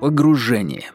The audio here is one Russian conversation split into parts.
Погружение.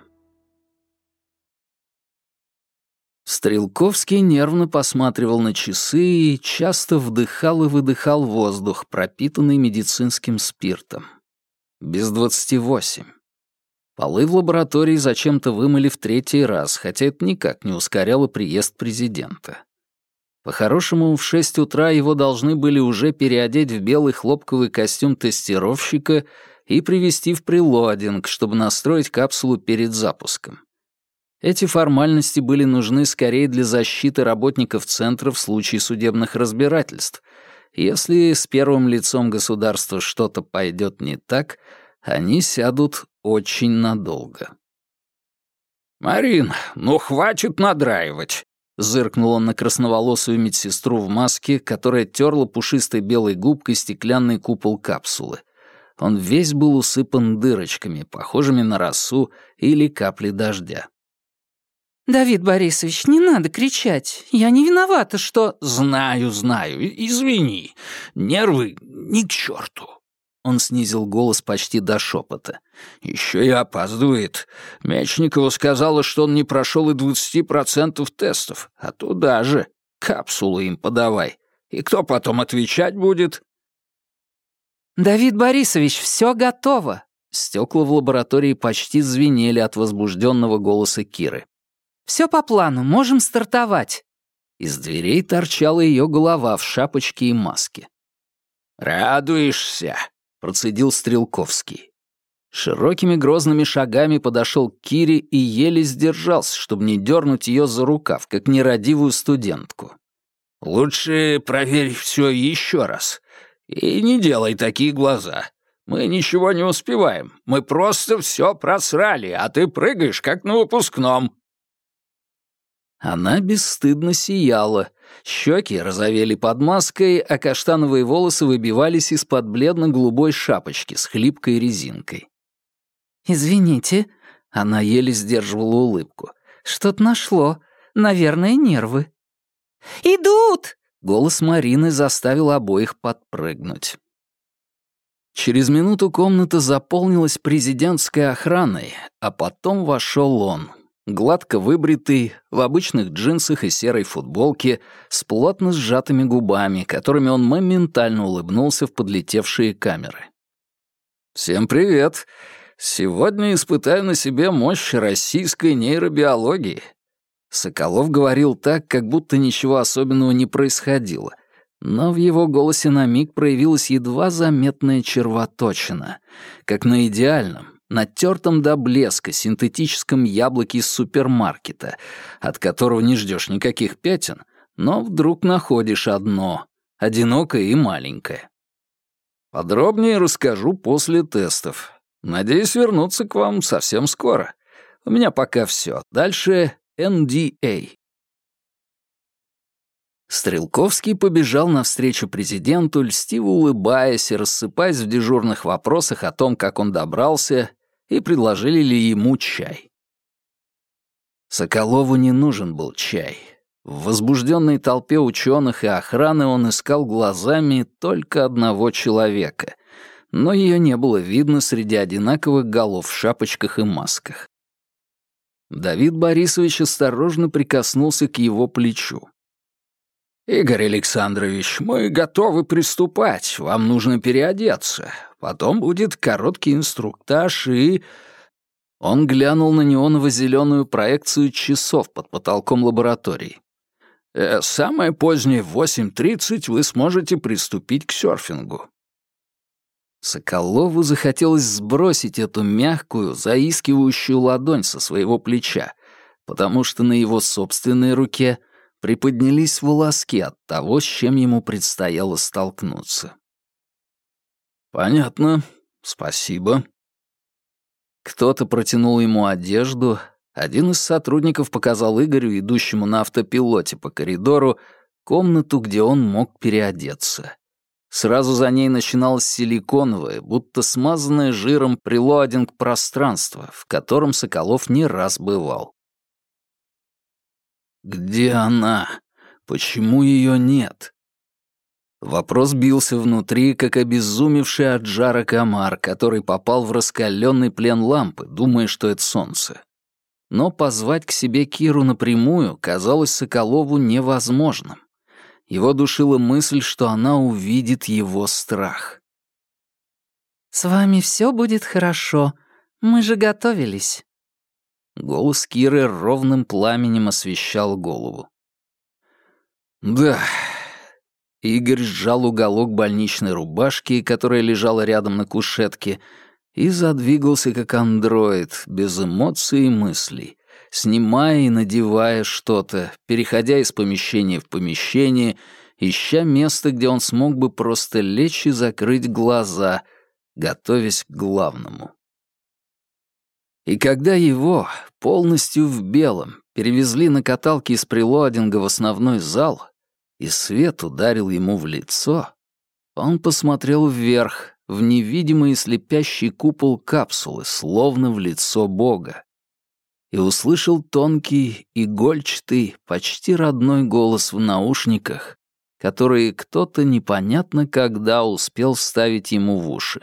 Стрелковский нервно посматривал на часы и часто вдыхал и выдыхал воздух, пропитанный медицинским спиртом. Без 28. Полы в лаборатории зачем-то вымыли в 3-й раз, хотя это никак не ускоряло приезд президента. По-хорошему, в 6 утра его должны были уже переодеть в белый хлопковый костюм тестировщика и привезти в прелодинг, чтобы настроить капсулу перед запуском. Эти формальности были нужны скорее для защиты работников центра в случае судебных разбирательств. Если с первым лицом государства что-то пойдет не так, они сядут очень надолго. «Марин, ну хватит надраивать!» — зыркнул он на красноволосую медсестру в маске, которая терла пушистой белой губкой стеклянный купол капсулы. Он весь был усыпан дырочками, похожими на росу или капли дождя. «Давид Борисович, не надо кричать. Я не виновата, что...» «Знаю, извини. Нервы ни к черту». Он снизил голос почти до шепота. «Еще и опаздывает. Мечникова сказала, что он не прошел и 20% тестов. А туда же. Капсулы им подавай. И кто потом отвечать будет?» «Давид Борисович, все готово!» Стекла в лаборатории почти звенели от возбужденного голоса Киры. «Все по плану, можем стартовать!» Из дверей торчала ее голова в шапочке и маске. «Радуешься?» — процедил Стрелковский. Широкими грозными шагами подошел к Кире и еле сдержался, чтобы не дернуть ее за рукав, как нерадивую студентку. «Лучше проверь все еще раз. И не делай такие глаза. Мы ничего не успеваем. Мы просто все просрали, а ты прыгаешь, как на выпускном». Она бесстыдно сияла. Щеки розовели под маской, а каштановые волосы выбивались из-под бледно-голубой шапочки с хлипкой резинкой. «Извините», — она еле сдерживала улыбку. «Что-то нашло. Наверное, нервы». «Идут!» — голос Марины заставил обоих подпрыгнуть. Через минуту комната заполнилась президентской охраной, а потом вошел он. Гладко выбритый, в обычных джинсах и серой футболке, с плотно сжатыми губами, которыми он моментально улыбнулся в подлетевшие камеры. «Всем привет! Сегодня испытаю на себе мощь российской нейробиологии». Соколов говорил так, как будто ничего особенного не происходило, но в его голосе на миг проявилась едва заметная червоточина, как на идеальном, натертом до блеска синтетическом яблоке из супермаркета, от которого не ждешь никаких пятен, но вдруг находишь одно, одинокое и маленькое. Подробнее расскажу после тестов. Надеюсь вернуться к вам совсем скоро. У меня пока все. Дальше NDA. Стрелковский побежал навстречу президенту, льстиво улыбаясь и рассыпаясь в дежурных вопросах о том, как он добрался, и предложили ли ему чай. Соколову не нужен был чай. В возбужденной толпе ученых и охраны он искал глазами только одного человека, но ее не было видно среди одинаковых голов в шапочках и масках. Давид Борисович осторожно прикоснулся к его плечу. «Игорь Александрович, мы готовы приступать. Вам нужно переодеться. Потом будет короткий инструктаж и...» Он глянул на неоново-зеленую проекцию часов под потолком лаборатории. «Самое позднее в 8:30 вы сможете приступить к серфингу». Соколову захотелось сбросить эту мягкую, заискивающую ладонь со своего плеча, потому что на его собственной руке приподнялись волоски от того, с чем ему предстояло столкнуться. «Понятно. Спасибо». Кто-то протянул ему одежду. Один из сотрудников показал Игорю, идущему на автопилоте по коридору, комнату, где он мог переодеться. Сразу за ней начиналось силиконовое, будто смазанное жиром прелоадинг-пространство, в котором Соколов не раз бывал. Где она? Почему ее нет? Вопрос бился внутри, как обезумевший от жара комар, который попал в раскаленный плен лампы, думая, что это солнце. Но позвать к себе Киру напрямую казалось Соколову невозможным. Его душила мысль, что она увидит его страх. «С вами все будет хорошо. Мы же готовились». Голос Киры ровным пламенем освещал голову. «Да». Игорь сжал уголок больничной рубашки, которая лежала рядом на кушетке, и задвигался как андроид, без эмоций и мыслей, снимая и надевая что-то, переходя из помещения в помещение, ища место, где он смог бы просто лечь и закрыть глаза, готовясь к главному. И когда его, полностью в белом, перевезли на каталке из Прилодинга в основной зал, и свет ударил ему в лицо, он посмотрел вверх, в невидимый и слепящий купол капсулы, словно в лицо Бога, и услышал тонкий, игольчатый, почти родной голос в наушниках, который кто-то непонятно когда успел вставить ему в уши.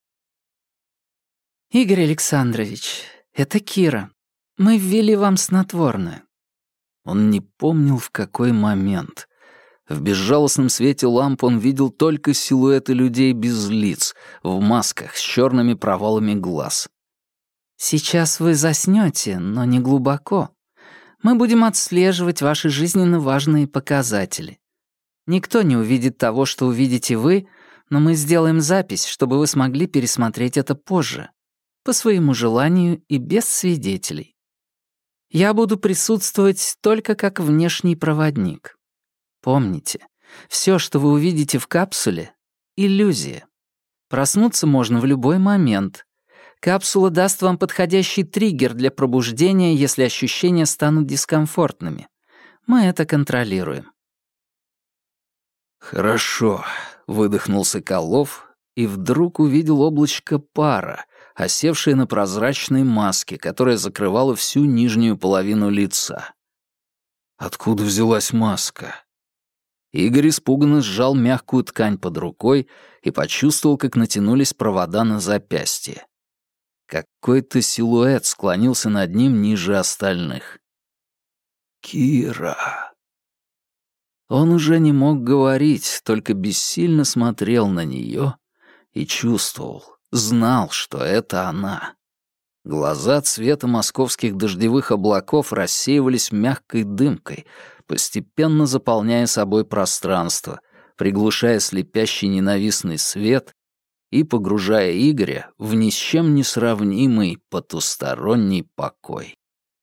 «Игорь Александрович, это Кира. Мы ввели вам снотворное». Он не помнил, в какой момент. В безжалостном свете ламп он видел только силуэты людей без лиц, в масках с черными провалами глаз. «Сейчас вы заснете, но не глубоко. Мы будем отслеживать ваши жизненно важные показатели. Никто не увидит того, что увидите вы, но мы сделаем запись, чтобы вы смогли пересмотреть это позже, по своему желанию и без свидетелей. Я буду присутствовать только как внешний проводник. Помните, все, что вы увидите в капсуле — иллюзия. Проснуться можно в любой момент. Капсула даст вам подходящий триггер для пробуждения, если ощущения станут дискомфортными. Мы это контролируем». «Хорошо», — выдохнул Соколов и вдруг увидел облачко пара, осевшее на прозрачной маске, которая закрывала всю нижнюю половину лица. Откуда взялась маска? Игорь испуганно сжал мягкую ткань под рукой и почувствовал, как натянулись провода на запястье. Какой-то силуэт склонился над ним ниже остальных. «Кира!» Он уже не мог говорить, только бессильно смотрел на нее и чувствовал, знал, что это она. Глаза цвета московских дождевых облаков рассеивались мягкой дымкой, постепенно заполняя собой пространство, приглушая слепящий ненавистный свет и погружая Игоря в ни с чем не сравнимый потусторонний покой.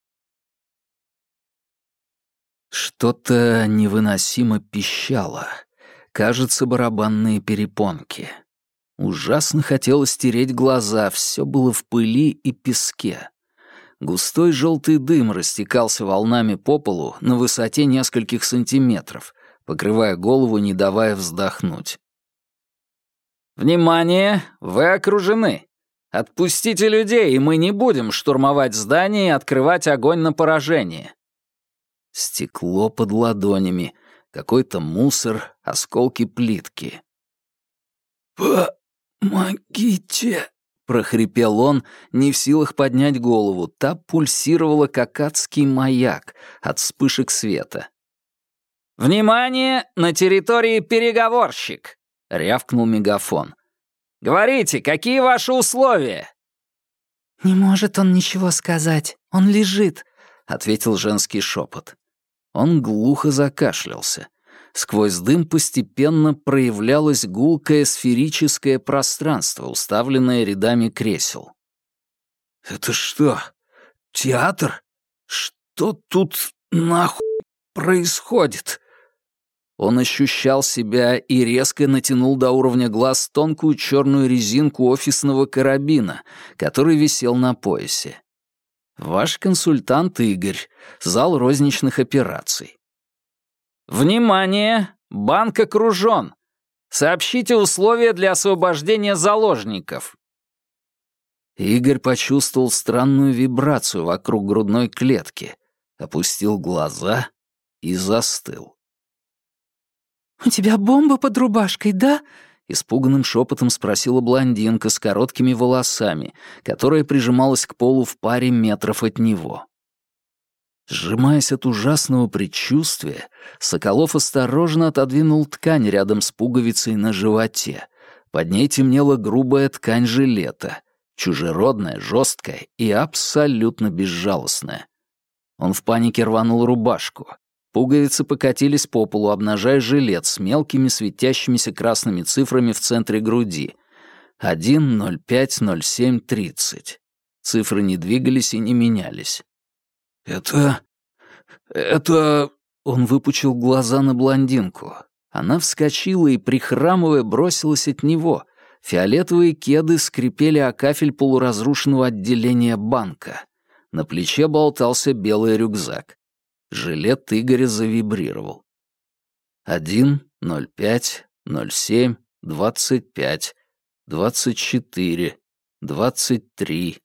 Что-то невыносимо пищало. Кажется, барабанные перепонки. Ужасно хотелось стереть глаза, все было в пыли и песке. Густой желтый дым растекался волнами по полу на высоте нескольких сантиметров, покрывая голову, не давая вздохнуть. «Внимание! Вы окружены! Отпустите людей, и мы не будем штурмовать здание и открывать огонь на поражение!» Стекло под ладонями, какой-то мусор, осколки плитки. «Помогите!» — прохрипел он, не в силах поднять голову. Та пульсировала, как адский маяк от вспышек света. «Внимание! На территории переговорщик!» — рявкнул мегафон. «Говорите, какие ваши условия?» «Не может он ничего сказать. Он лежит», — ответил женский шепот. Он глухо закашлялся. Сквозь дым постепенно проявлялось гулкое сферическое пространство, уставленное рядами кресел. «Это что, театр? Что тут нахуй происходит?» Он ощущал себя и резко натянул до уровня глаз тонкую черную резинку офисного карабина, который висел на поясе. «Ваш консультант Игорь, зал розничных операций». «Внимание! Банк окружен! Сообщите условия для освобождения заложников!» Игорь почувствовал странную вибрацию вокруг грудной клетки, опустил глаза и застыл. «У тебя бомба под рубашкой, да?» — испуганным шепотом спросила блондинка с короткими волосами, которая прижималась к полу в паре метров от него. Сжимаясь от ужасного предчувствия, Соколов осторожно отодвинул ткань рядом с пуговицей на животе. Под ней темнела грубая ткань жилета, чужеродная, жесткая и абсолютно безжалостная. Он в панике рванул рубашку. Пуговицы покатились по полу, обнажая жилет с мелкими светящимися красными цифрами в центре груди. 1, 05, 07, 30. Цифры не двигались и не менялись. «Это... Он выпучил глаза на блондинку. Она вскочила и, прихрамывая, бросилась от него. Фиолетовые кеды скрипели о кафель полуразрушенного отделения банка. На плече болтался белый рюкзак. Жилет Игоря завибрировал. 1, 05, 07, 25, 24, 23,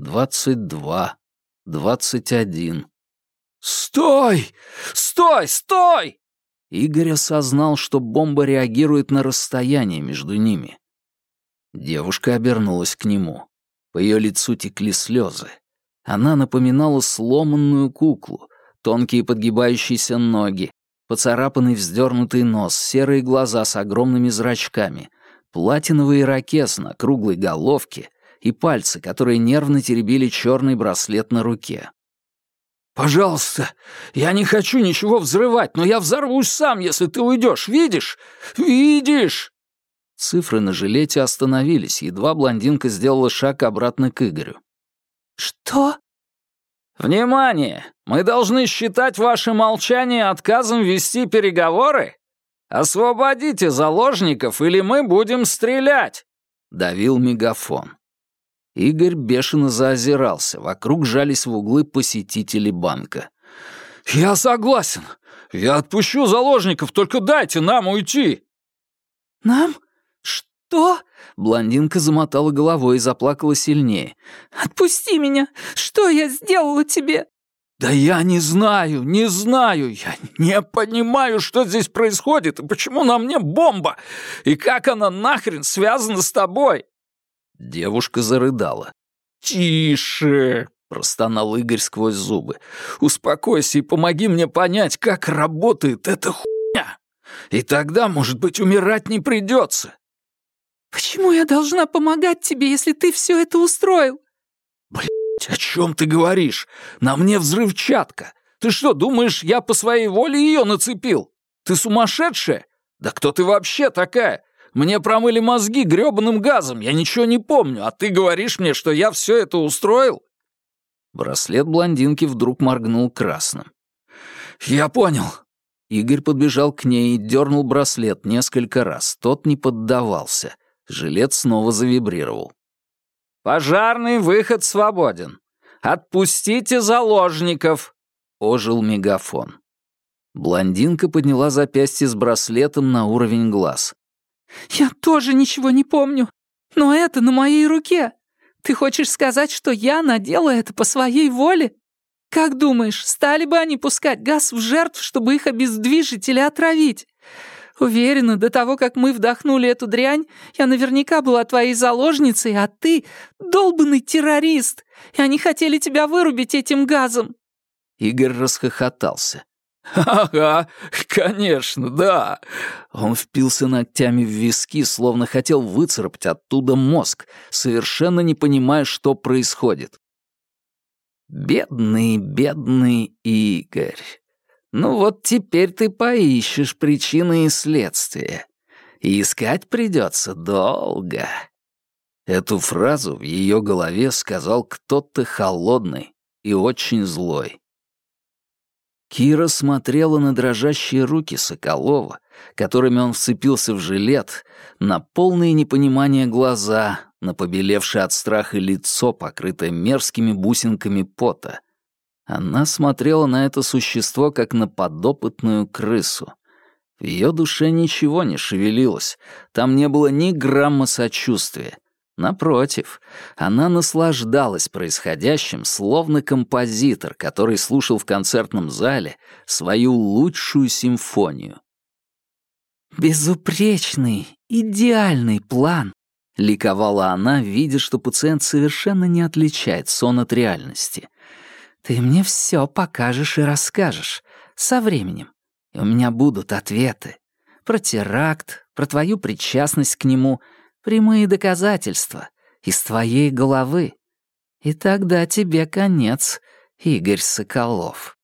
22, 21. «Стой! Стой! Стой!» Игорь осознал, что бомба реагирует на расстояние между ними. Девушка обернулась к нему. По ее лицу текли слезы. Она напоминала сломанную куклу, тонкие подгибающиеся ноги, поцарапанный вздернутый нос, серые глаза с огромными зрачками, платиновый ирокез на круглой головке и пальцы, которые нервно теребили черный браслет на руке. «Пожалуйста, я не хочу ничего взрывать, но я взорвусь сам, если ты уйдешь. Видишь? Видишь?» Цифры на жилете остановились, едва блондинка сделала шаг обратно к Игорю. «Что?» «Внимание! Мы должны считать ваше молчание отказом вести переговоры? Освободите заложников, или мы будем стрелять!» — давил мегафон. Игорь бешено заозирался, вокруг жались в углы посетители банка. «Я согласен. Я отпущу заложников, только дайте нам уйти!» «Нам? Что?» Блондинка замотала головой и заплакала сильнее. «Отпусти меня! Что я сделала тебе?» «Да я не знаю, я не понимаю, что здесь происходит и почему на мне бомба, и как она нахрен связана с тобой!» Девушка зарыдала. «Тише!» — простонал Игорь сквозь зубы. «Успокойся и помоги мне понять, как работает эта хуйня. И тогда, может быть, умирать не придется». «Почему я должна помогать тебе, если ты все это устроил?» «Блядь, о чем ты говоришь? На мне взрывчатка. Ты что, думаешь, я по своей воле ее нацепил? Ты сумасшедшая? Да кто ты вообще такая? Мне промыли мозги грёбаным газом, я ничего не помню, а ты говоришь мне, что я все это устроил?» Браслет блондинки вдруг моргнул красным. «Я понял». Игорь подбежал к ней и дернул браслет несколько раз. Тот не поддавался. Жилет снова завибрировал. «Пожарный выход свободен. Отпустите заложников!» — ожил мегафон. Блондинка подняла запястье с браслетом на уровень глаз. «Я тоже ничего не помню, но это на моей руке. Ты хочешь сказать, что я надела это по своей воле? Как думаешь, стали бы они пускать газ в жертв, чтобы их обездвижить или отравить? Уверена, до того, как мы вдохнули эту дрянь, я наверняка была твоей заложницей, а ты — долбанный террорист, и они хотели тебя вырубить этим газом». Игорь расхохотался. «Ага, конечно, да». Он впился ногтями в виски, словно хотел выцарапать оттуда мозг, совершенно не понимая, что происходит. Бедный, бедный Игорь. Ну вот теперь ты поищешь причины и следствия. И искать придется долго. Эту фразу в ее голове сказал кто-то холодный и очень злой. Кира смотрела на дрожащие руки Соколова, которыми он вцепился в жилет, на полные непонимания глаза, на побелевшее от страха лицо, покрытое мерзкими бусинками пота. Она смотрела на это существо, как на подопытную крысу. В ее душе ничего не шевелилось, там не было ни грамма сочувствия. Напротив, она наслаждалась происходящим, словно композитор, который слушал в концертном зале свою лучшую симфонию. «Безупречный, идеальный план», — ликовала она, видя, что пациент совершенно не отличает сон от реальности. «Ты мне все покажешь и расскажешь. Со временем. И у меня будут ответы. Про теракт, про твою причастность к нему, прямые доказательства. Из твоей головы. И тогда тебе конец, Игорь Соколов».